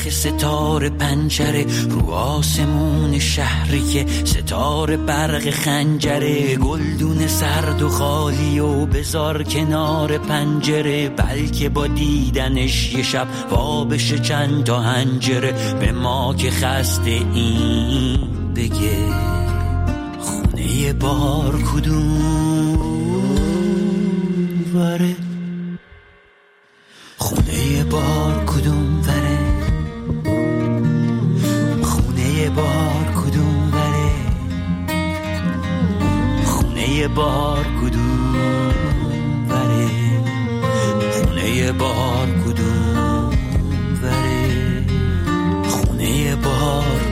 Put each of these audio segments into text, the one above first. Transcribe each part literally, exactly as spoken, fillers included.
که ستاره پنجره رو آسمون شهری که ستاره برق خنجره، گلدون سرد و خالی و بذار کنار پنجره، بلکه با دیدنش یه شب وا بشه چند تا هنجره. به ما که خسته این بگه خونه بار کدوم وره، خونه بار کدوم وره، خونه بار کدوم وره، خونه بار کدوم وره، خونه بار کدوم وره، خونه بار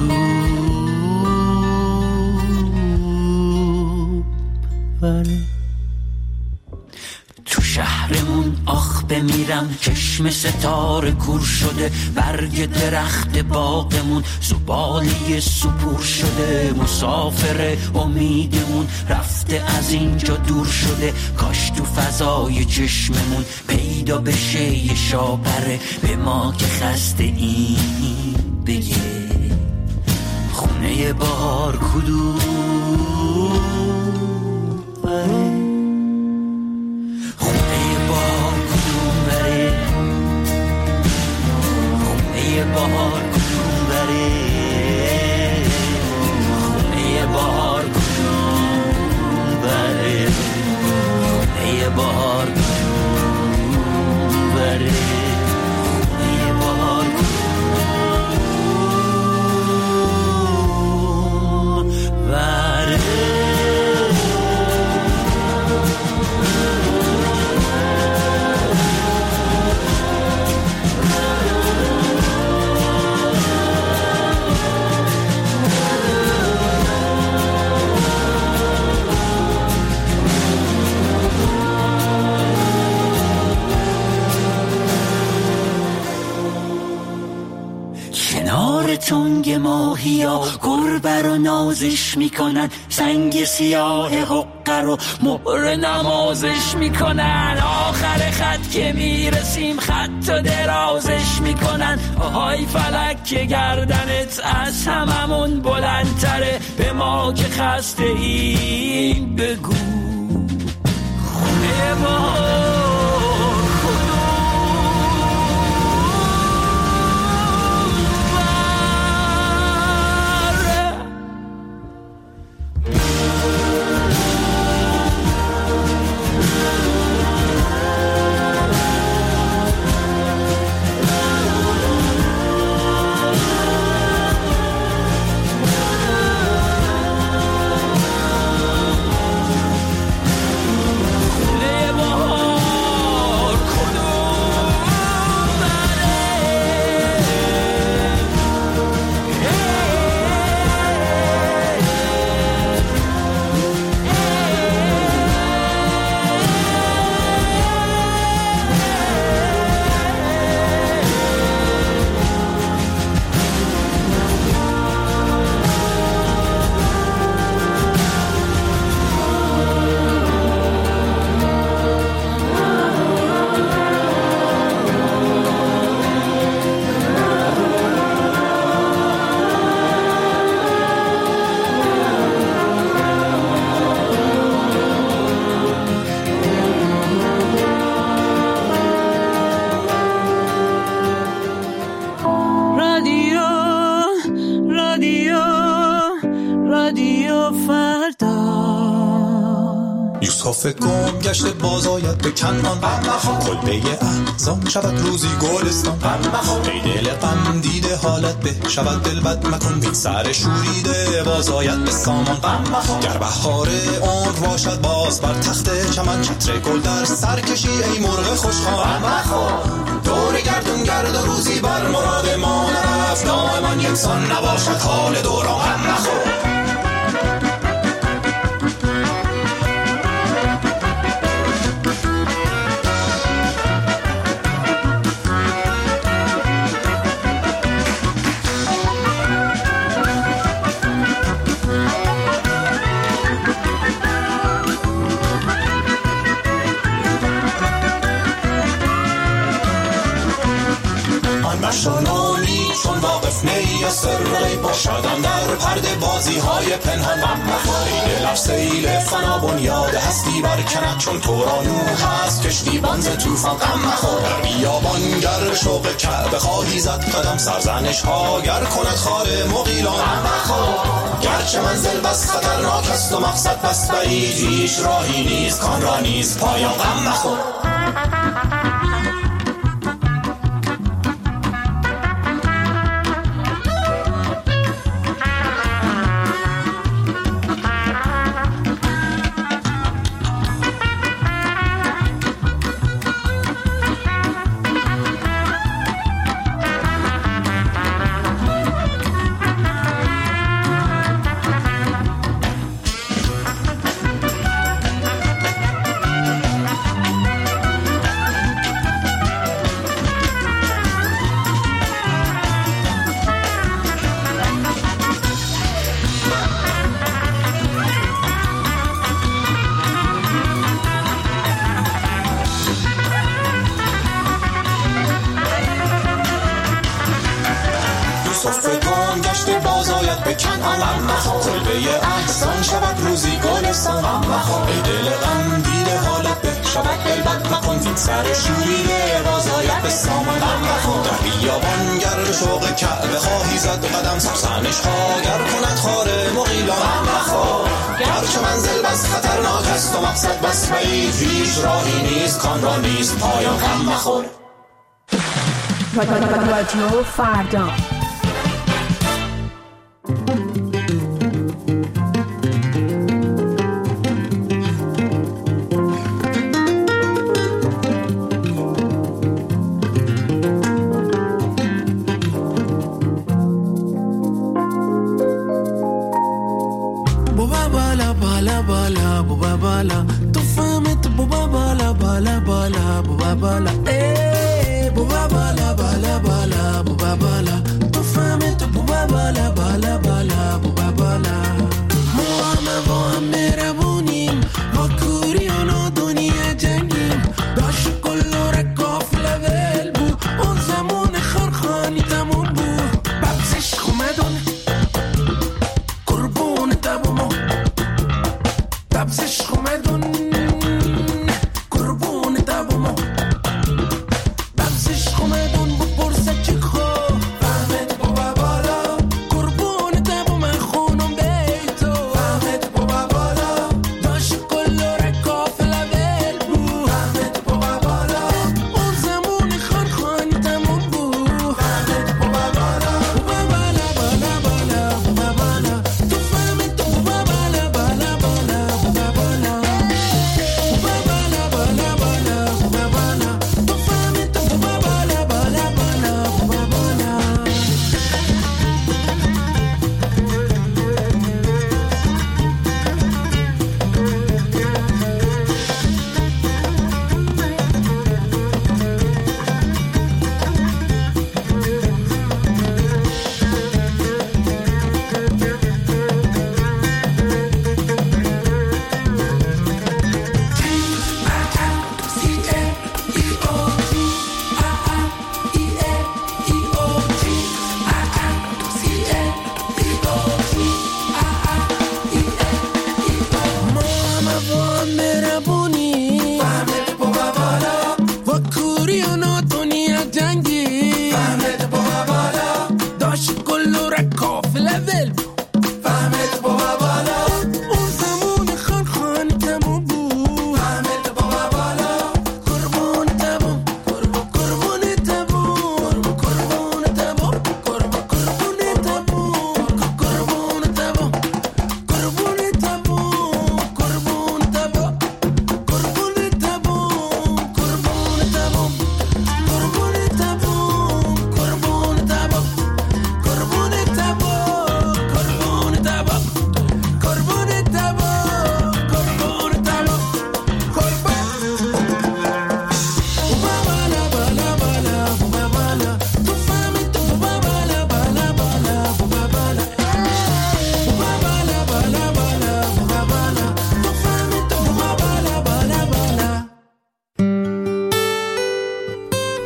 کدوم وره. تو شهرمون آخ بمیرم چشم ستاره کور شده، برگ درخت باغمون زباله سپور شده، مسافر امیدمون رفته از اینجا دور شده، کاش تو فضای چشممون پیدا بشه یه شاپره. به ما که خسته این بگه خونه بار کدوم وره، بهار کدوم بره، خونه بهار کدوم بره، خونه بهار کدوم بره، خونه بهار کدوم بره. تنگ ماهیا گربه رو نازش میکنن، سنگ سیاه حقه رو مهر نمازش میکنن، آخر خط که میرسیم خط و درازش میکنن، آهای فلک که گردنت از هممون بلندتره. به ما که خسته این بگو خونه ما یوسف گم گشته باز آید به کنعان، کلبه احزان شود روزی گلستان، ای دل غم دیده حالت به شود دل بد مکن، بین سر شوریده باز آید به سامان، گر بهار عمر باشد باز بر تخت چمن، چتر گل در سر کشی ای مرغ خوشخوان، دور گردون گرد و روزی بر مراد ما نرفت، دائما یکسان نباشد حال دوران، شلونی بازی های پنهان ای دل سیل فنا بنیاد هستی برکند چون تورانو هست کشتیبان ز طوفان غم مخور در بیابان گر شوق کعبه خواهی زد قدم سرزنش ها گر کند خار مغیلان غم مخور گرچه منزل بس خطرناک است و مقصد بس بعید هیچ راهی نیست کان را نیست پایان غم مخور به کنعان کلبه احسان شود روزی گلستان ای دل غم دیده حالت به شود دلبد مکن این سر شوریده بازاید به سامان در بیابان گر شوق کعبه خواهی زد قدم سرسنش ها گر کند خار مغیلان گرچه منزل بس خطرناک است و مقصد بس بعید هیچ راهی نیست کان را نیست پایان غم مخور رادیو فردا بالا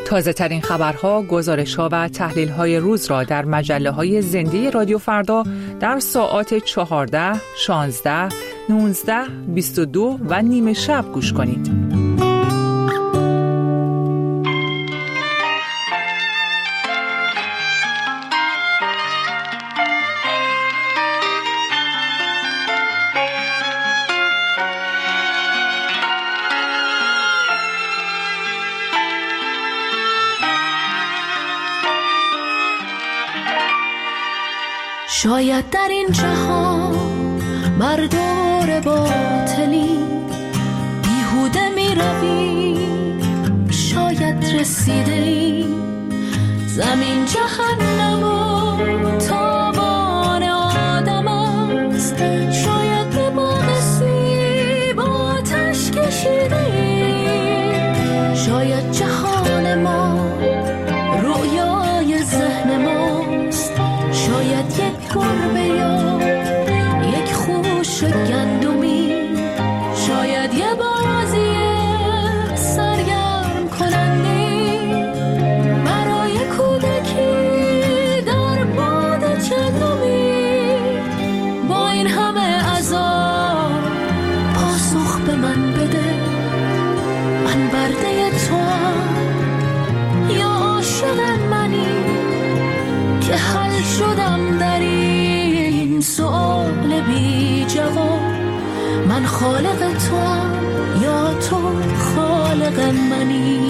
تازه ترین خبرها، گزارش‌ها و تحلیل‌های روز را در مجله‌های زنده رادیو فردا در ساعات چهارده، شانزده، نوزده، بیست و دو و نیمه شب گوش کنید. شاید در این جهان بر دور باطلی بیهوده می روی، شاید رسیده ای زمین جهنم و تاوان آدم است، شاید به باغ سیب آتش کشیده ای، شاید جهان ما رویای ذهن ماست، شاید یک گربه یا یک خوش گندمی، شاید یه بازی سرگرم کننده برای کودکی در باد چندمی. با این همه عذاب پاسخ به من بده، من برده توام یا عاشق منی که حل شدم در این سؤال بی جواب. من خالق توام یا تو خالق منی؟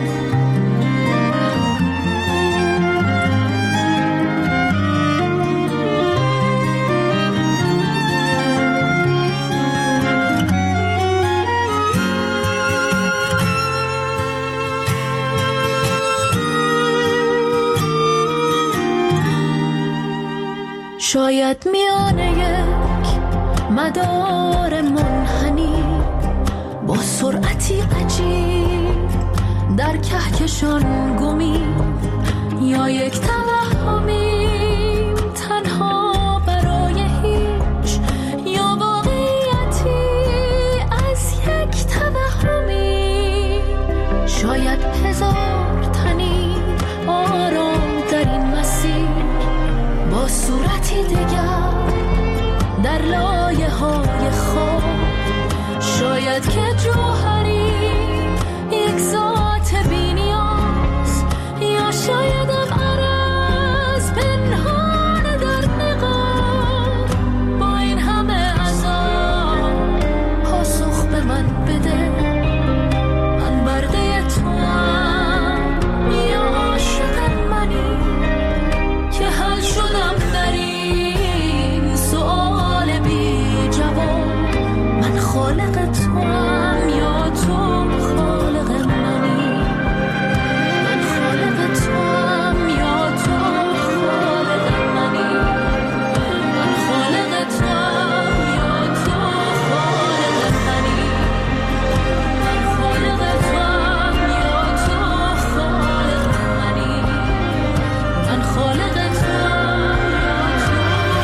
شاید میانه یک مدار منحنی با سرعتی عجیب در کهکشان گمی، یا یک توهمی تنها برای هیچ، یا واقعیتی از یک توهمی. شاید هزار تنی آرام در این مسیر با صورتی دیگر در لایه های خواب، شاید که جوهری یک ذات بی نیاز، یا شاید هم عرض پنهان در نقاب. با این همه عذاب پاسخ به من بده، من برده توام یا عاشق منی که حل شدم در این سؤال بی جواب. من خالق توام یا تو خالق منی؟ من خالق توام یا تو خالق منی؟ من خالق توام یا تو خالق منی؟ من خالق توام یا تو خالق منی؟ من خالق توام یا تو.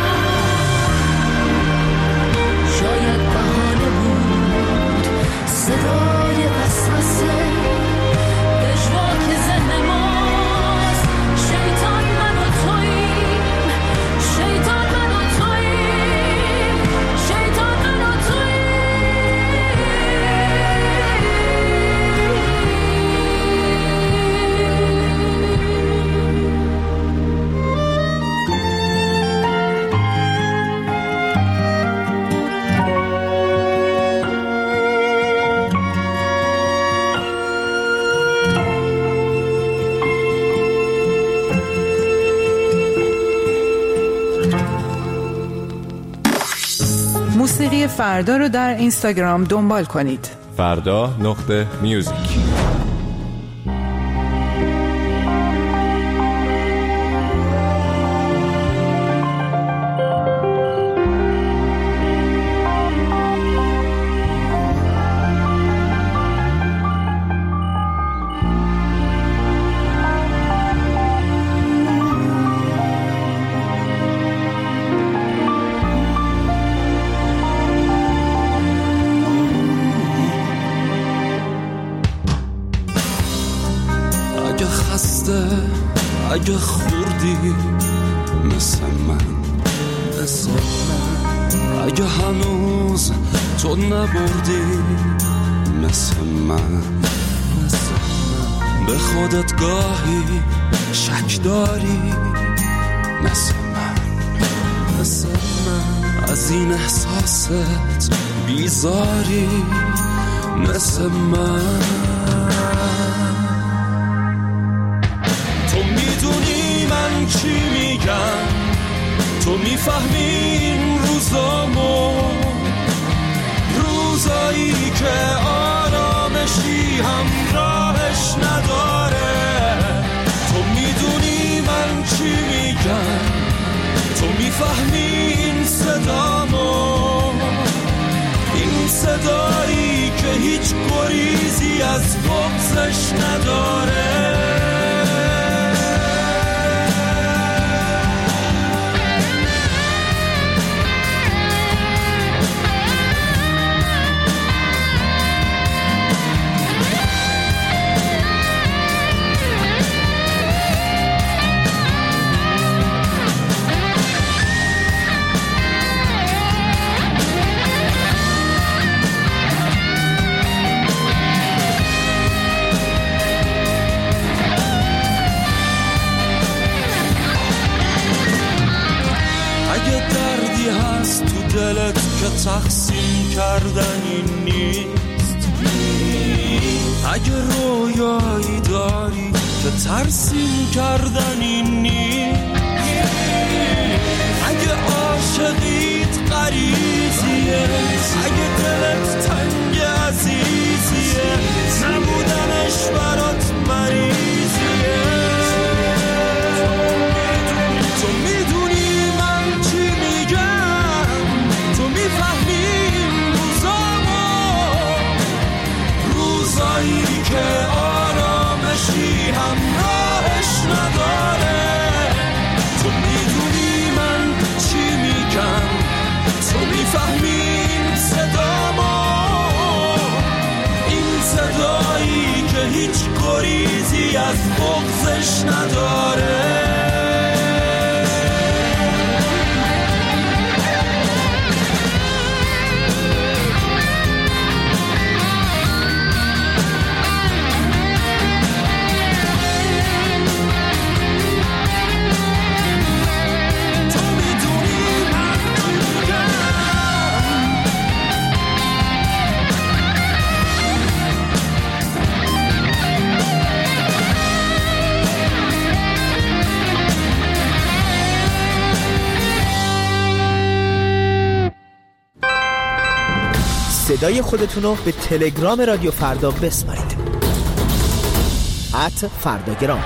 شاید بهانه بود صدای وسوسه، پژواک ذهن ماست، شیطان من و توییم، شیطان من و توییم، شیطان من و موسیقی فردا رو در اینستاگرام دنبال کنید. فردا نقطه میوزیک. اگه خوردی مثل من، مثل من، اگه هنوز تو نبردی مثل من، مثل من، به خودت گاهی شک داری مثل من، مثل من، از این احساست بیزاری مثل من. تو میدونی من چی میگم، تو میفهمی این روزامو، روزایی که آرامشی همراهش نداره. تو میدونی من چی میگم، تو میفهمی این صدامو، این صدایی که هیچ گریزی از بغضش نداره. دلت که تقسیم کردنی نیست، اگه رویایی داری که ترسیم کردنی نیست، اگه عاشقیت غریزیه، اگه دلت تنگ عزیزیه، نبودنش برات مریضیه. تو میدونی من چی میگم، تو میفهمیم روزامو، روزایی که آرامشی همراهش نداره. تو میدونی من چی میگم، تو میفهمیم صدامو، این صدایی که هیچ گریزی از بغضش نداره. صدای خودتون رو به تلگرام رادیو فردا بسپارید. ات فرداگرام.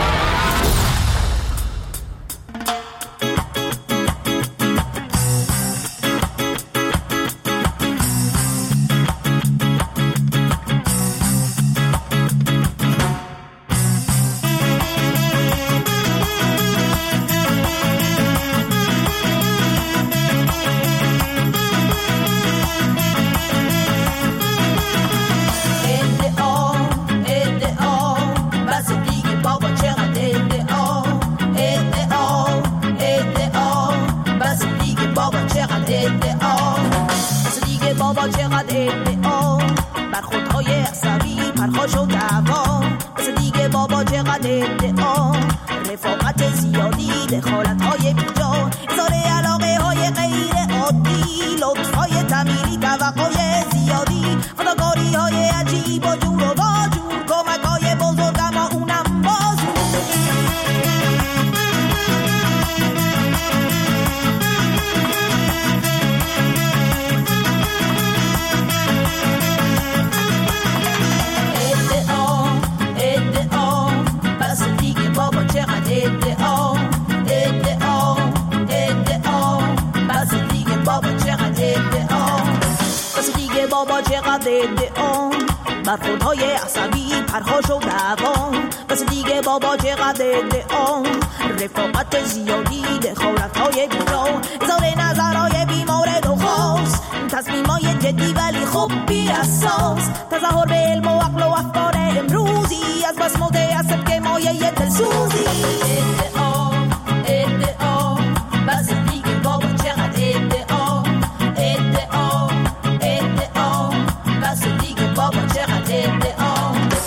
برخوردهای عصبی پرخاش و دوام، بس دیگه بابا چقدر ادعام، رفاقت زیادی دخالتهای بیجا، اظهار نظرهای بیمورد و خاص، تصمیمای جدی ولی خب بی اساس، تظاهر به علم و عقل و افکار امروزی، از بس متاسف که ما مایه دلسوزی. ادعا ادعا بس دیگه بابا چقدر ادعا ادعا ادعا بس دیگه بابا چقدر ادعا.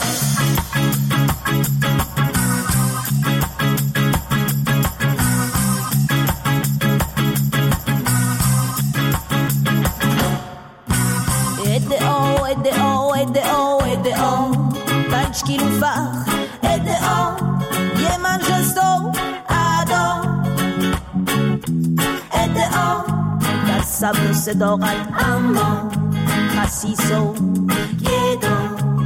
ادعا ادعا ادعا ادعا پنج کیلو فخر ادعا یه منجستو ادا ادعا در صبر و صداقت اما خسیس و گدا.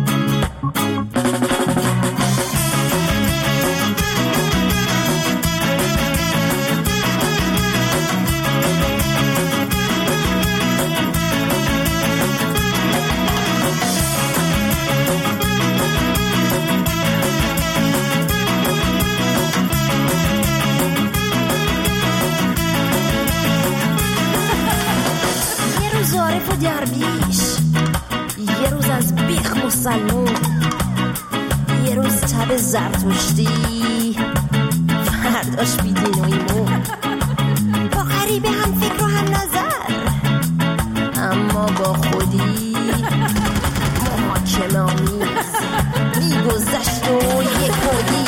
درویش یه روز از بیخ مسلمون، یه روز تب زرتشتی، فرداش بیدین و ایمون، با غریبه هم فکر و هم نظر، اما با خودی محاکمه آمیز میگذشت و یک خودی.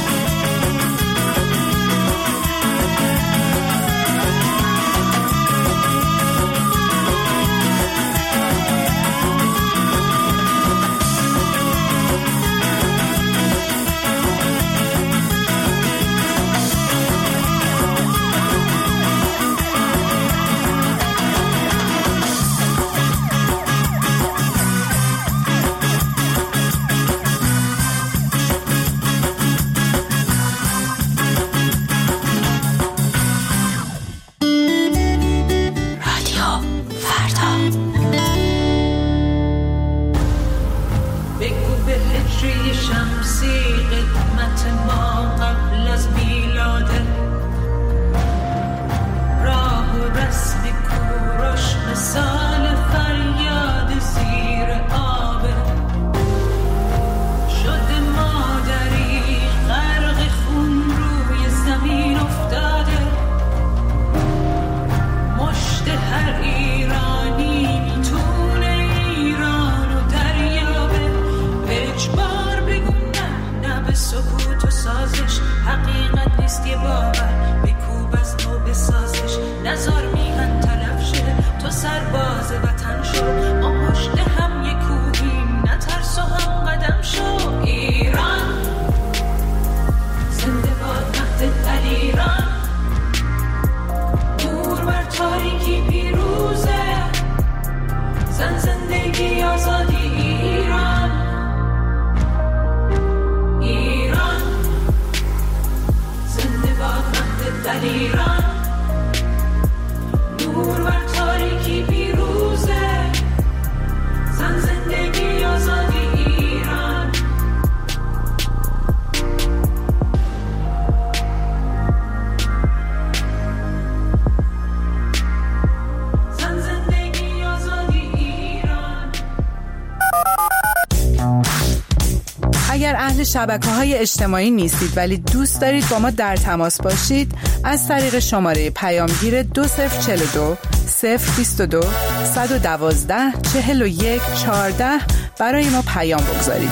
اگر اهل شبکه‌های اجتماعی نیستید ولی دوست دارید با ما در تماس باشید، از طریق شماره پیامگیر دو صفر چهل و دو صفر بیست و دو صد و دوازده چهل و یک چهارده برای ما پیام بگذارید.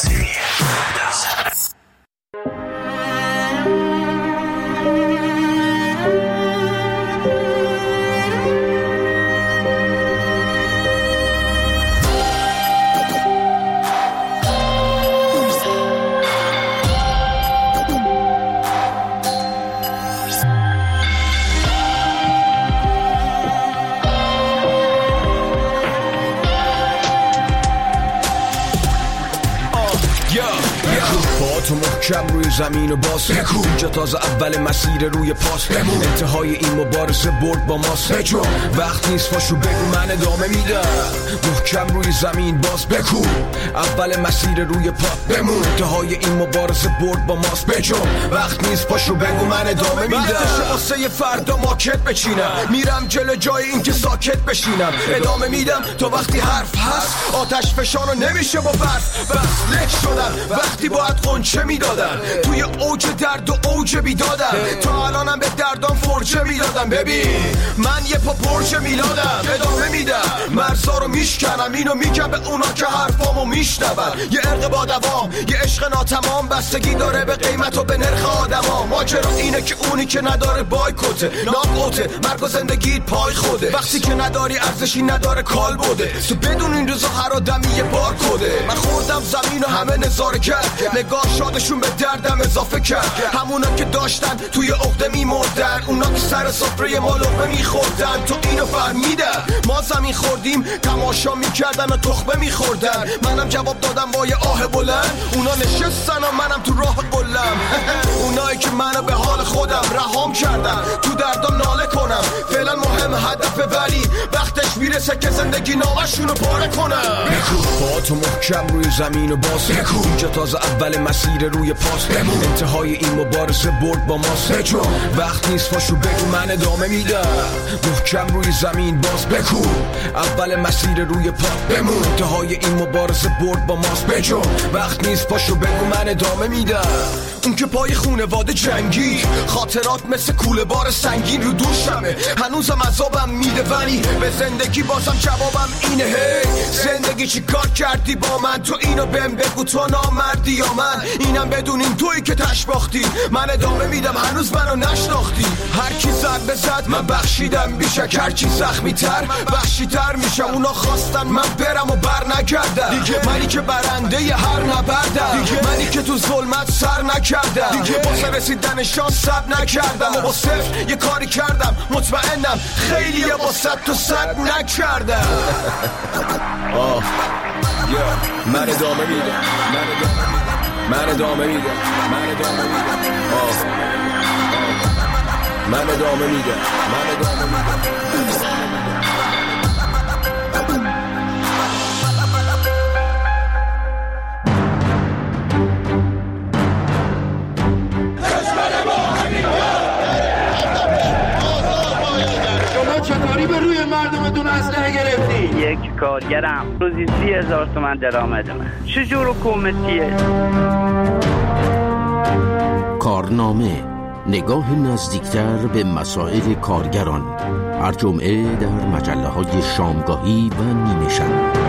تو محکم روی زمین و باز اینجا تازه اول مسیر روی پاس انتهای این مبارزه برد با ماست وقت نیست پاشو بگو من ادامه میدم محکم روی زمین باز بکو، اول مسیر روی پا بمون، انتهای این مبارزه برد با ماست بجم، وقت نیست پاشو بگو من ادامه میدم، وقتشه واسه یه فردا ماکت بچینم، میرم جلو جای این که ساکت بشینم، ادامه میدم تا وقتی حرف هست، آتش فشانو نمیشه با برف، بس لک شدم وقتی باید قنچه میدادم، توی اوج درد و اوج بیدادم، تا الانم به دردام فرجه میدادم، ببین من یه پا پرچه میلادم، ادامه میدم مرزا رو میشکنم، اینو میگم به اونا که حرفامو میشنون، یه عرق با دوام، یه عشق ناتمام، بستگی داره به قیمت و به نرخ آدما، ماجرا اینه که اونی که نداره بایکوته، ناقوته، مرگ و زندگیت پای خوده، وقتی که نداری ارزشی نداره کال بوده، تو بدون این روزا هر آدمی یه بار کده، من خوردم زمین و همه نظاره کرد، نگاه شادشون به دردم اضافه کرد، همونا که داشتن توی عقده میمردن، اونا که سر سفره ما لقمه میخوردن، تو اینو فهمیدن ما زمین خوردیم تماشا میکردن و تخمه میخوردن، منم جواب دادم با یه آه بلند، اونا نشستن و منم تو راه قلم، اونایی که منو به حال خودم رهام کردن، تو دردم ناله کنم، فعلا مهم هدفه ولی وقتش میرسه که زندگی نامشونو پاره کنم، بکو با تو محکم روی زمین و باز بکو، اینجا تازه اول مسیر روی پاس بمون، انتهای این مبارزه برد با ماست بجم، وقت نیست پاشو بگو من ادامه میدم، محکم روی زمین باز بکو، اول مسیر روی پا بمون، انتهای این مبارزه برد با ماست بجم، وقت نیست پاشو بگو من ادامه میدم، اون که پای خونواده جنگی، خاطرات مثل کوله بار سنگین رو دوشمه، هنوزم عذابم میده ولی به زندگی بازم جوابم اینه، هی زندگی چی کار کردی با من، تو اینو بهم بگو تو نامردی یا من، اینم بدونین تویی که تشباختی، من ادامه میدم هنوز منو نشناختی، هر کی ضربه زد من بخشیدم بیشک، هر کی زخمی تر وحشی تر میشم، اونا خواستن من برم و بر نگردم، منی که برنده ی هر نبردم، منی که تو ظلمت سر نکردم، واسه رسیدن شانس صبر نکردم و با صفر یه کاری کردم، مطمئنم خیلی یه با صد تو صد نکردم. آه من ادامه میدم، من ادامه میدم، من ادامه میدم، آه من ادامه میدم، من ادامه میدم. چطوری به روی مردمتون اسلحه گرفتی؟ یک کارگرم روزی سی هزار تومن درآمد من، چجور حکومتیه؟ کارنامه، نگاه نزدیکتر به مسائل کارگران، هر جمعه در مجله های شامگاهی و نیمه شب.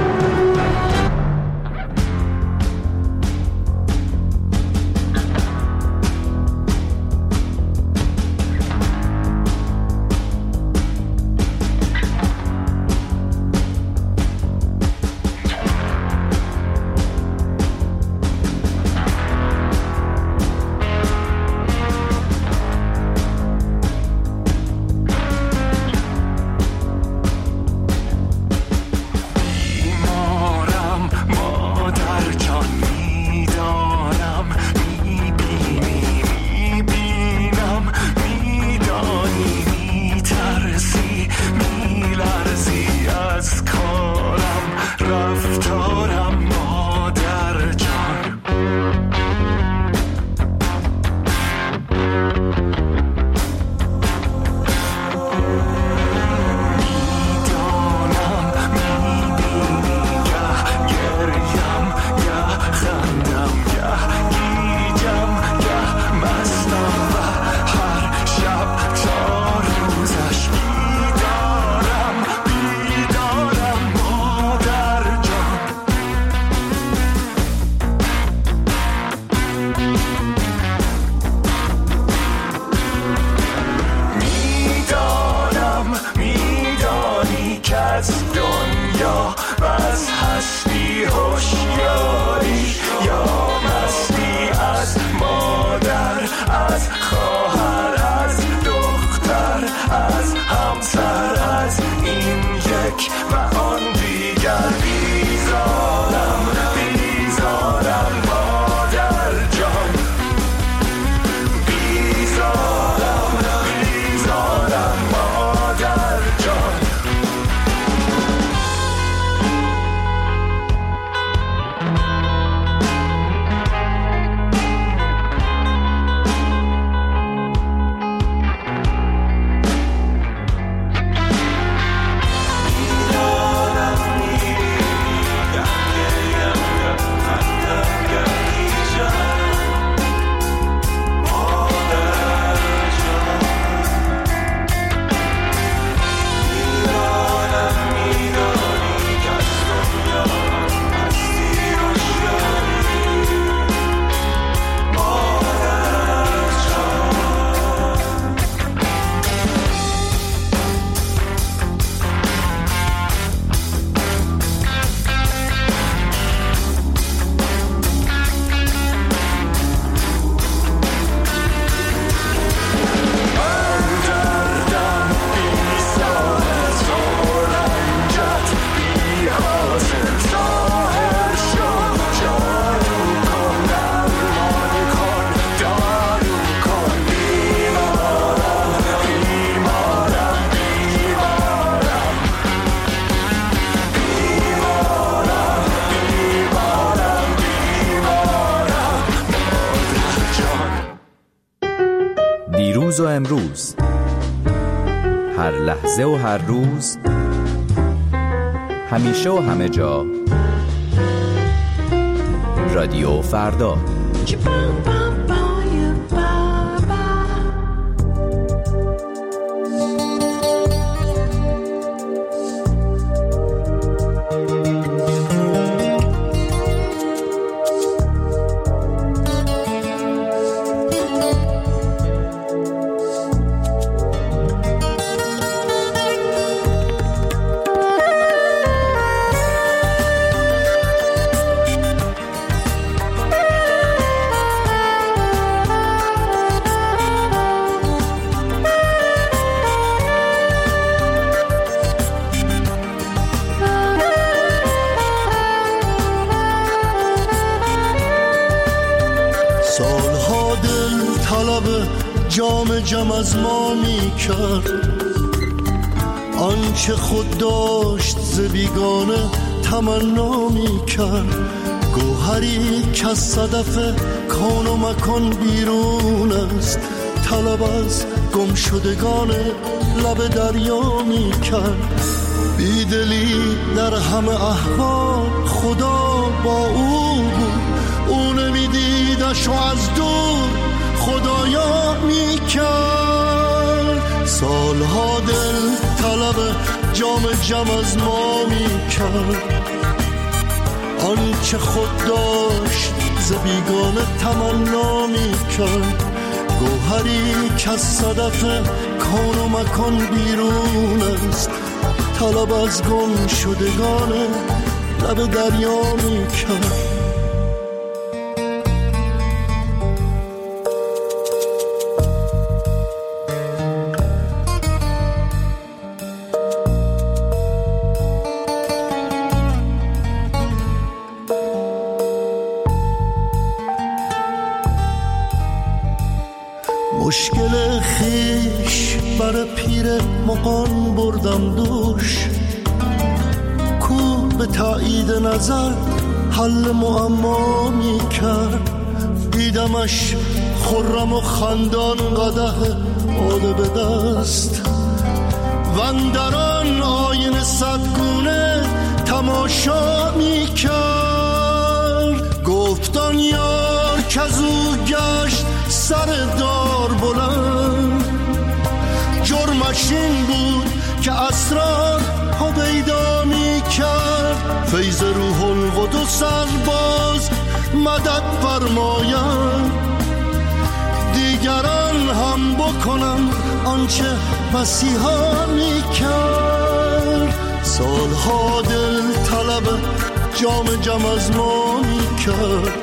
دیروز و امروز، هر لحظه و هر روز، همیشه و همه جا، رادیو فردا. جام جم از ما می کرد، آنچه خود داشت ز بیگانه تمنا می کرد. گوهری که از صدف کون و مکان بیرون است، طلب از گم شدگان لب دریا می کرد. بیدلی در همه احوال خدا با او بود، او نمیدیدش و از دور خدایا می کرد. سالها دل طلب جام جم از ما می کرد، آنچه خود داشت ز بیگانه تمنا می کرد. گوهری که از صدف کون و مکان بیرون است، طلب از گم شدگان لب دریا می کرد. مشکل خیش بر پیر مغان بردم دوش، کو به تایید نظر حل معما می کرد. دیدمش خرم و خندان قدح باده به دست، وندران آینه صدگونه تماشا می کرد. گفتان یار که از او گشت سر دار بلند، جرمش این بود که اسرار هویدا می کرد. فیض روح القدس باز مدد فرماید، دیگران هم بکنم آنچه مسیحا می کرد. سالها دل طلب جام جم از ما می کرد،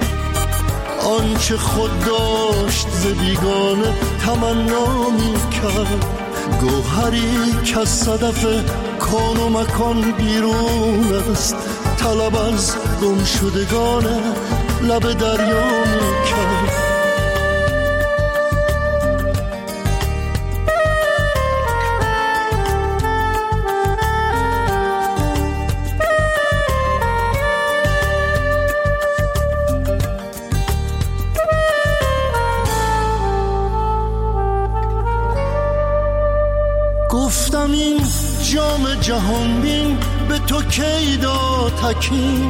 آنچه خود داشت ز بیگانه تمنا می کرد. گوهری که از صدف کون و مکان بیرون است، طلب از گم شدگان لب دریا می کرد. گفتم این جام جهان بین به تو کی داد حکیم،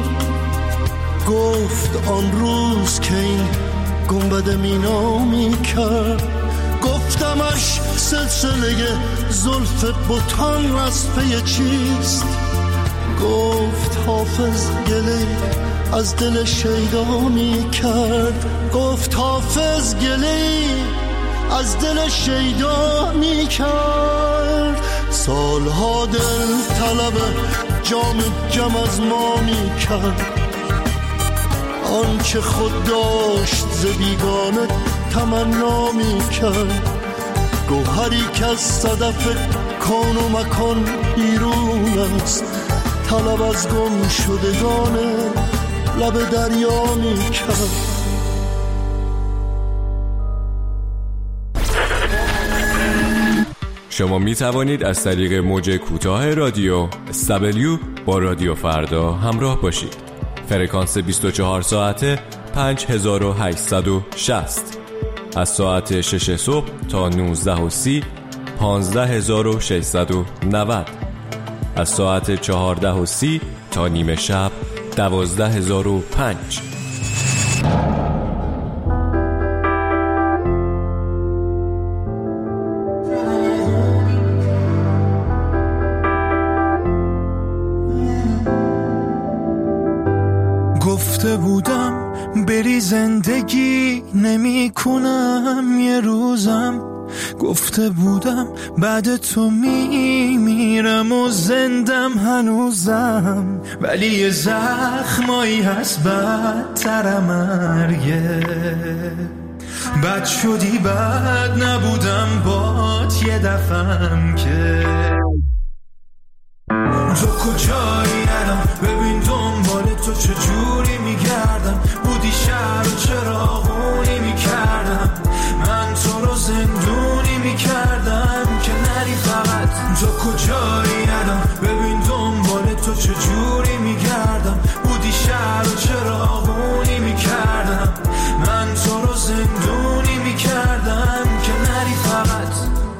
گفت آن روز که این گنبد مینا می کرد. گفتمش سلسله زلف بتان از پی چیست، گفت حافظ گله از دل شیدا می کرد. گفت حافظ گله از دل شیدا می کرد. سالها دل طلب جام جم از ما می کرد، آنچه خود داشت ز بیگانه تمنا می کرد. گوهری که از صدف کون و مکان بیرون است، طلب از گم شدگان لب دریا می کرد. شما می توانید از طریق موج کوتاه رادیو اس دبلیو با رادیو فردا همراه باشید. فرکانس بیست و چهار ساعته پنج هزار و هشتصد و شصت. از ساعت شش صبح تا نوزده و سی پانزده هزار و ششصد و نود، از ساعت چهارده و سی تا نیمه شب دوازده هزار و پنج. گفته بودم بری زندگی نمی کنم یه روزم، گفته بودم بعد تو می میرم و زندم هنوزم، ولی یه زخمایی هست بدتر مرگه. بد شدی بد نبودم بات یه دفعم که تو کجایی الان ببین دنبال تو چجوری میگردم، بودی شهر و چراغونی میکردم، من تو رو زندونی میکردم که نری فقط. تو کجایی الان ببین دنبال تو چجوری میگردم، بودی شهر و چراغونی میکردم، من تو رو زندونی میکردم که نری فقط.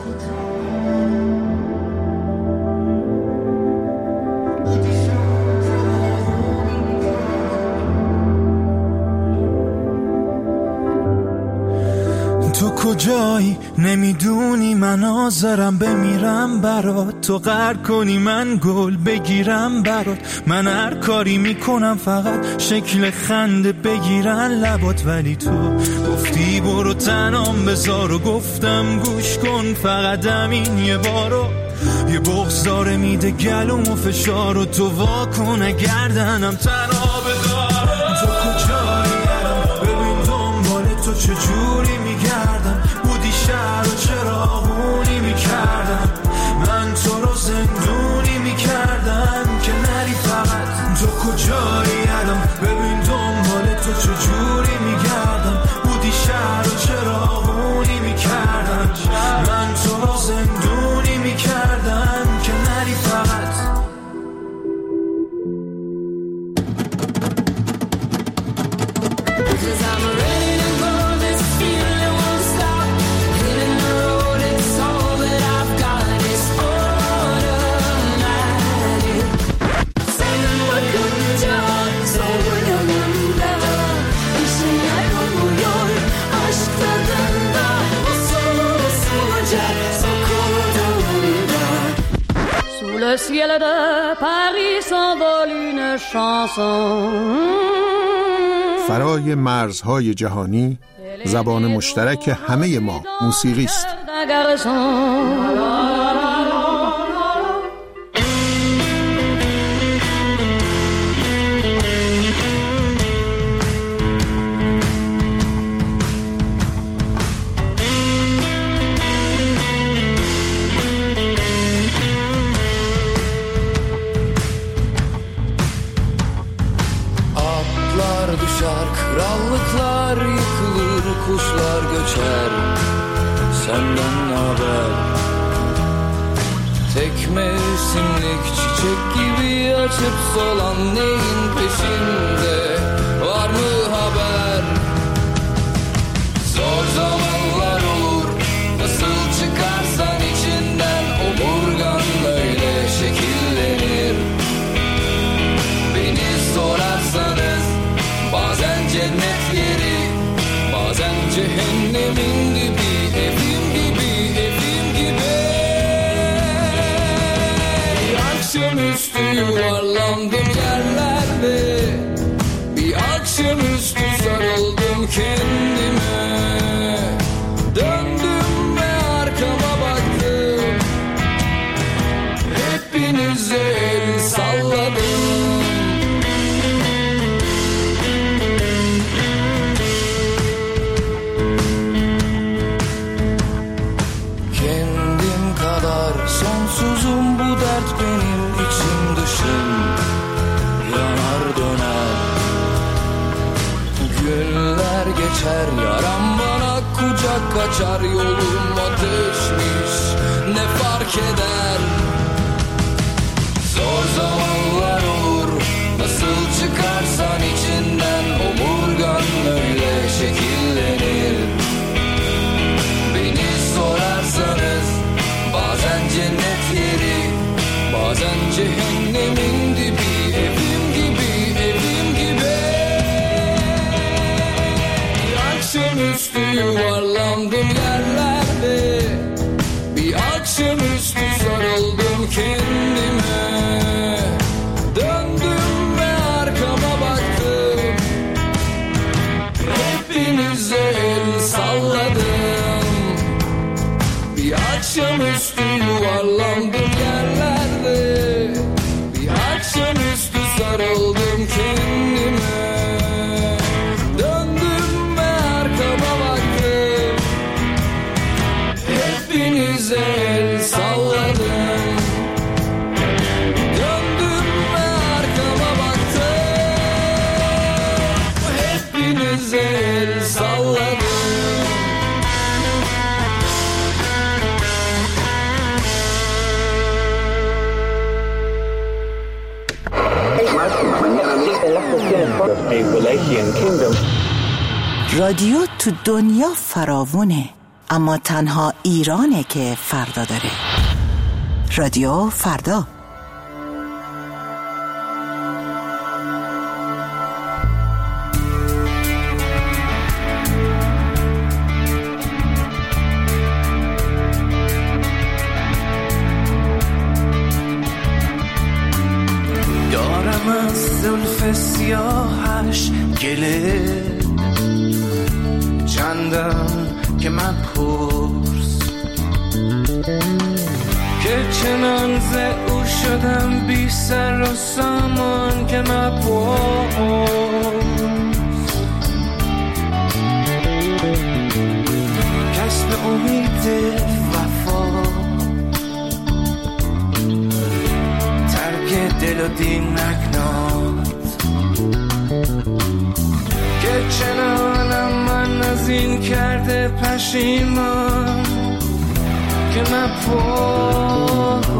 تو کجایی نمیدونی من حاضرم بمیرم برات، تو غر کنی من گل بگیرم برات، من هر کاری میکنم فقط شکل خنده بگیرن لبات، ولی تو گفتی برو تنام بذار و گفتم گوش کن فقط همین یه بارو، یه بغض داره میده گلوم و فشار و تو وا کن اگر دهنم تنها بدار. تو کجایی الان ببین دنبال تو چجوری میگردم، بودی شهر و چراغونی میکردم، من تو رو زندونی میکردم که نری فقط. تو کجایی الان ببین دنبال تو چجوری میگردم، بودی شهر و چراغونی میکردم، من تو رو زندونی میکردم که نری فقط. Le ciel de Paris s'envole une chanson. فرای مرزهای جهانی زبان مشترک همه ما موسیقی است. Krallıklar yıkılır, kuşlar göçer, senden haber. Tek mevsimlik çiçek gibi açıp solan neyin peşinde, var mı haber? Zor zamanlar olur, nasıl çıkarsan içinden, omurgan böyle şekillenir. Beni sorarsanız bazen cennet yeri, bazen cehennemin dibi, evim gibi, evim gibi. Bir akşamüstü yuvarlandım yerlerde, bir akşamüstü sarıldım kendime. Döndüm ve arkama baktım, hepinize el salladım. Sonsuzum bu dert benim içim dışım, yanar döner. Günler geçer yaram bana kucak açar, yolum ateşmiş ne fark eder. Zor zamanlar olur, nasıl çıkarsan içinden, omurgan öyle şekillenir. kendime. Döndüm ve arkama baktım, hepinize el salladım. Bir akşamüstü yuvarlandım yerlerde, bir akşamüstü sarıldım kendime. Döndüm ve arkama baktım, hepinize el salladım. Döndüm ve arkama baktım, hepinize el salladım. رادیو تو دنیا فراوونه، اما تنها ایرانه که فردا داره. رادیو فردا. دارم از زلف سیاهش گله، چندم که من پرس که چنان ز او شدم بی سر و سامان که من پرس. کسب امید وفا، ترک دل و دین نکناد، که چنانم من از این کرده پشیمان که نپرس.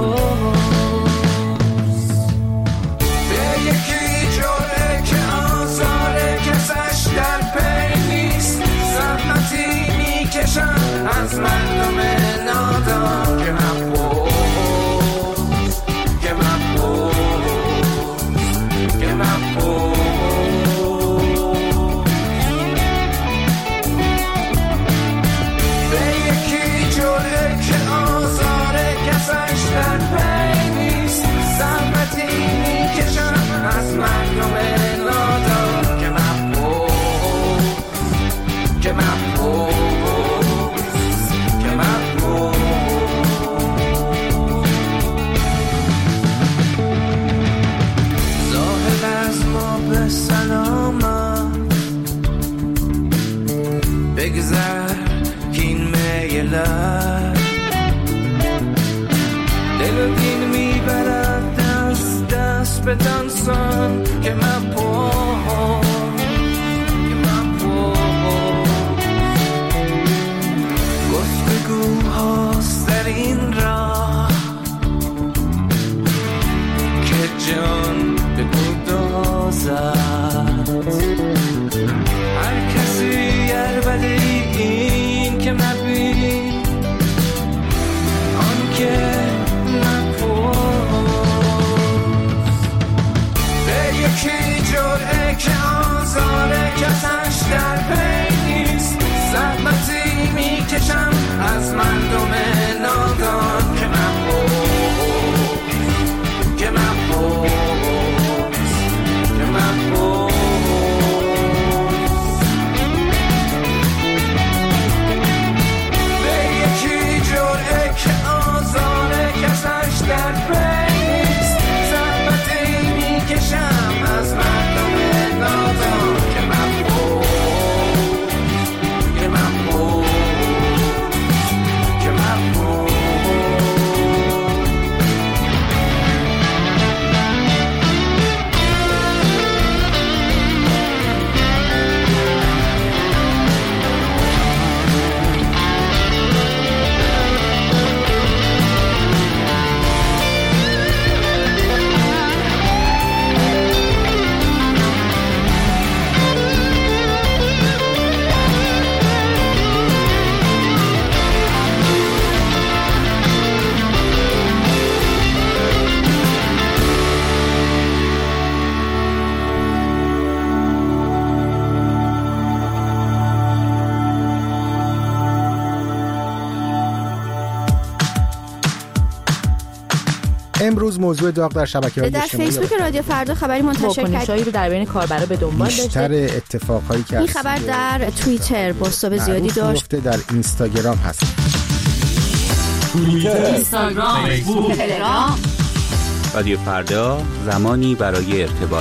به یکی جوره که آزار کسش در پی نیست، زحمتی میکشم از مردم نادان که نپرس، که نپرس، که نپرس. از مردم نادان که مبهوز، که مبهوز، که مبهوز. ظاهر از ما به سلامت بگذر که این میلت دل و دین میبرد دست دست به دانسان که من پاس، که من پاس. گفتگوهاست در این راه که جان به گدازد، هر کسی عربده این که مبین آن که یکی جوره که آزاره کسش در پی نیست، زحمتی میکشم از مردم نادان که مبهوز، که مبهوز، که مبهوز. به یکی جوره که آزاره کسش در پی نیست، زحمتی میکشم از مردم نادان که مبهوز، امروز موضوع داغ در شبکه‌های در اجتماعی فیسبوک رادیو فردا خبری منتشر کرد واکنشایی رو در بین کاربرا به دنبال داشته. بیشتر اتفاقایی که این خبر در توییتر بازتاب زیادی داشت. در اینستاگرام هست. توییتر، اینستاگرام، فیسبوک، تلگرام. رادیو فردا، زمانی برای ارتباط.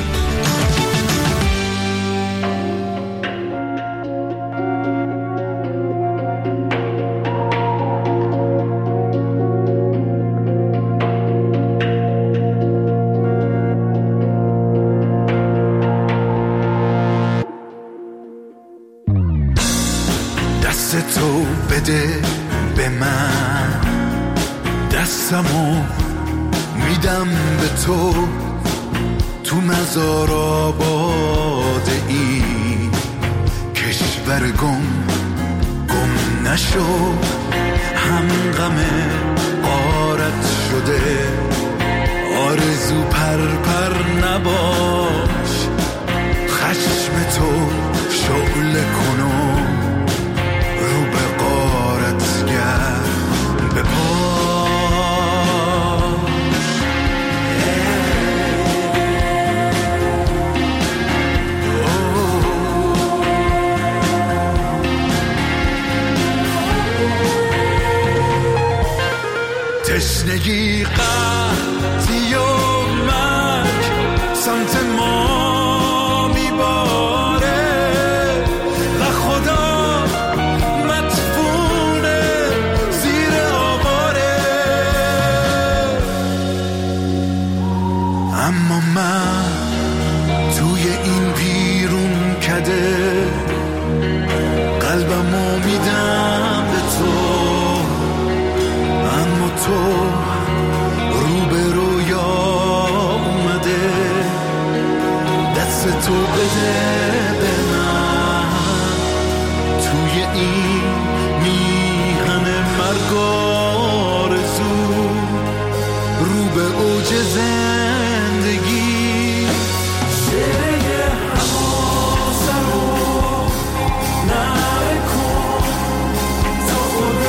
دست تو بده به من، دستمو میدم به تو، تو مزار آباد این کشور گم گم نشو، هم غم غارت شده آرزو پر پر نباش، خشم تو شعله کنو رو به غارت گرد به پاش. تشنگی قحطی و مرگ سمت ما میباره و خدا مدفونه زیر آواره، اما من توی این بیرون کده قلبمو میدم به تو، اما تو رو به رویا اومده، دست تو بده به من، توی این میهن مرگ آرزو رو به اوج زندگی. شعله حماسه رو نکن تا خود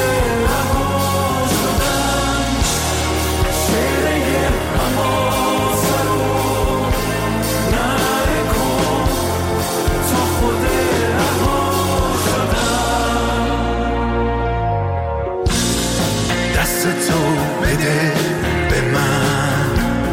تو بده به من،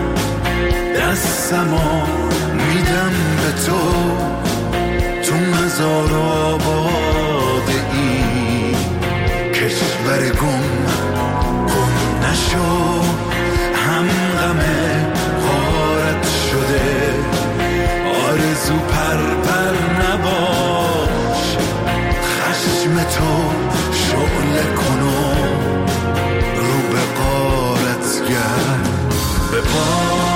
دستمو میدم به تو، تو مزار آباد این کشور گم گم نشو، هم غم غارت شده آرزو پر پر نباش، خشم تو شعله کنو رو به غارت گرد به پاش.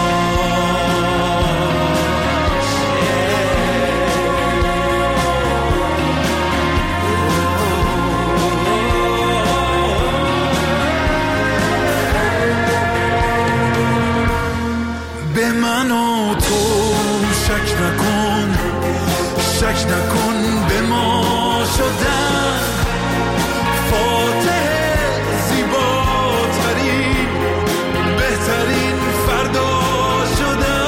به من و تو شک نکن، شک نکن به ما شدن فاتح زیباترین بهترین فردا شدن.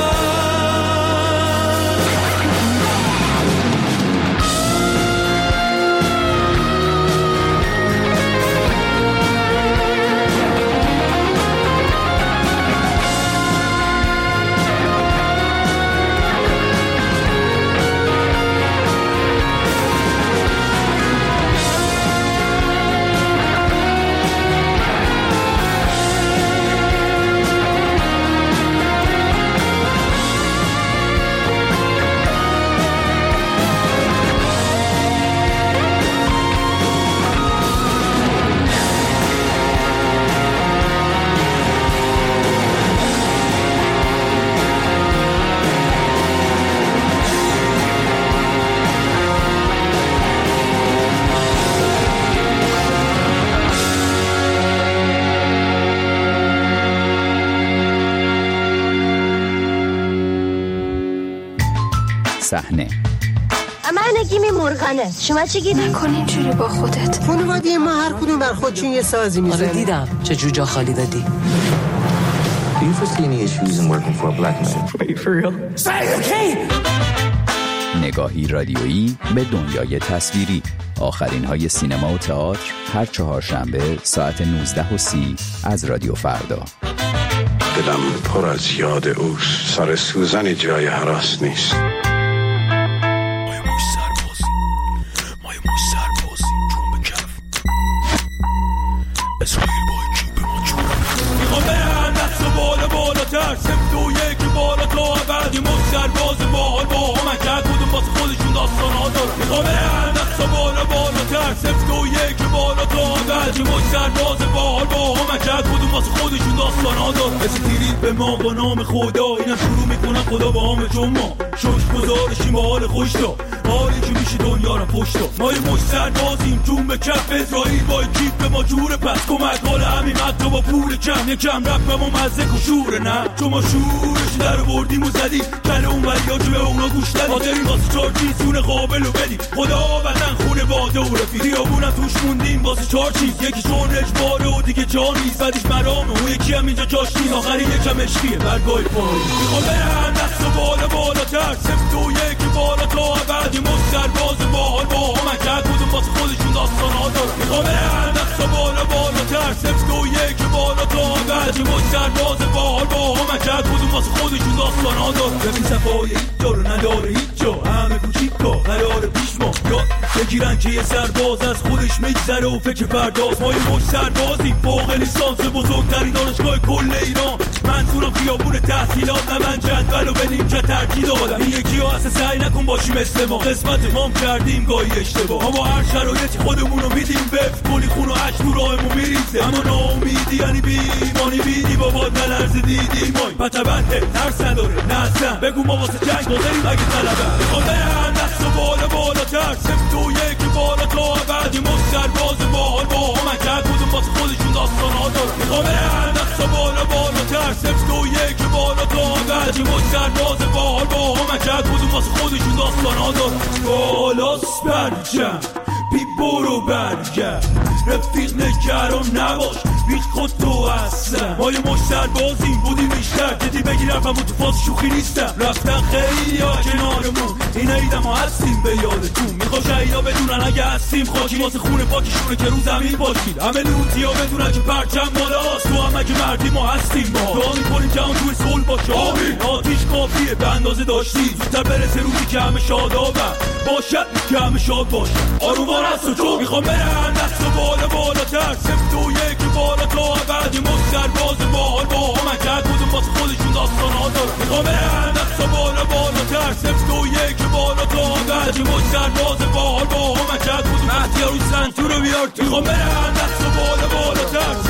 صحنه من نگیمی مرغنه، شما چی گیدی؟ نکن اینجوری با خودت. خانواده ما هر کدوم بر خودشون یه سازی میزنه. آره دیدم چه جوجا خالی دادی. Do you foresee any issues in working for a black man? Are you for real? Say okay. نگاهی رادیویی به دنیای تصویری. آخرین های سینما و تئاتر هر چهارشنبه ساعت نوزده و سی از رادیو فردا. دلم پر از یاد اوست، سر سوزن جای هراس نیست. سمت و یکی بالا تا بعدی مسترباز باحال با همکت بودم واسه خودشون داستان ها دارم. میخوام برن دستا بالا بالا تر سمت و یکی بالا تا بعدی مسترباز باحال با همکت بودم واسه خودشون داستان ها دارم. مثل تیرید به ما با نام خدا اینم شروع میکنم خدا با همه چون ما شوش گذارشیم با حال خوش دا حالی که میشه دنیا رو پشت دا ما یه مستربازیم جون به کف اسرائیل با کیف به ما جوره پس کمک حال همین حتی با پول کم یکم رفت به ما مزه کشوره نه چون ما شورش در بردیم و زدیم کل اون وریا جو به اونا گوش دادیم حاضرین واسه چار چیز سون قابل و بدیم خدا وطن خونه باده و رفیق خیابونم توش موندیم واسه چار چیز یکی چون اجباره و دیگه جا نیست بعدش مرامه اون یکی هم اینجا جاش نیست آخری یکم عشقیه برگاه پایی میخوام برن دست و بالا بالا تر سمت و یکی بالا تا بعدی مسترباز باحال با همکت بودم واسه خودشون داستان ها دارم میخوام برن دست و بالا بالا تر سمت و یکی بالا تا بعدی مسترباز باحال با همکت بودم واسه خودشون داستان ها دارم ببین صفای هیچ جا رو نداره هیچ جا همه کوچیکا قرار پیش ما یاد بگیرن که یه سرباز از خودش میگذره و فکر پرداز ما یه مش سربازیم فوق لیسانس بزرگترین دانشگاه کل ایران منظورم خیابون تحصیلات نه من جدول و به نیمکت ترکیب دادم این یکی ها اصلا سعی نکن باشی مثل ما قسمت مام کردیم گاهی اشتباه اما هر شرایطی خودمون رو میدیم بف کنی خون و عشق رو راهمون میریزه اما ناامیدی یعنی بیمانی بیدی بابات نلرز دیدی مای پتبنده ترس نداره نه بگو ما واسه جنگ حاضریم اگه طلبه میخوام برن دست و بالا بالا تر سمت و یکی بالا تا بعدی مسترباز باحال با همکت بودم واسه خودشون داستان ها دارم میخوام برن دست و بالا بالا تر سمت و یکی بالا تا بعدی مسترباز باحال با همکت بودم واسه خودشون داستان ها دارم بالاست برجم بی برو برگرد رفیق نگران نباش بیش خود تو هستم ما یه مشتر بازیم بودیم بیشتر جدی بگیر حرفم تو فاز شوخی نیستم رفتن خیلی ها کنارمون این عیدم ها هستیم به یادتون میخوا شهیدا بدونن اگه هستیم خاکی واسه خونه پاکیشونه که رو زمین باشید همه لوتی ها بدونن که پرچم بالاست تو هم اگه مردی ما هستیم ما دعا میکنیم که هم توی صلح باشه آمین آتیش کافیه به اندازه داشتی زودتر برسه روزی که همه شادابن باشد که همه شاد باشه آرومان هست و چون میخوام برن دست و بالا بالا تر سمت و یکی بالا تا بعدی مسترباز باحال با همکت بودم واسه خودشون داستان ها دارم میخوام برن دست و بالا بالا تر سمت و یکی بالا تا بعدی مسترباز باحال با همکت بودم احتیار روی سنتور رو بیار تو میخوام برن دست و بالا بالا تر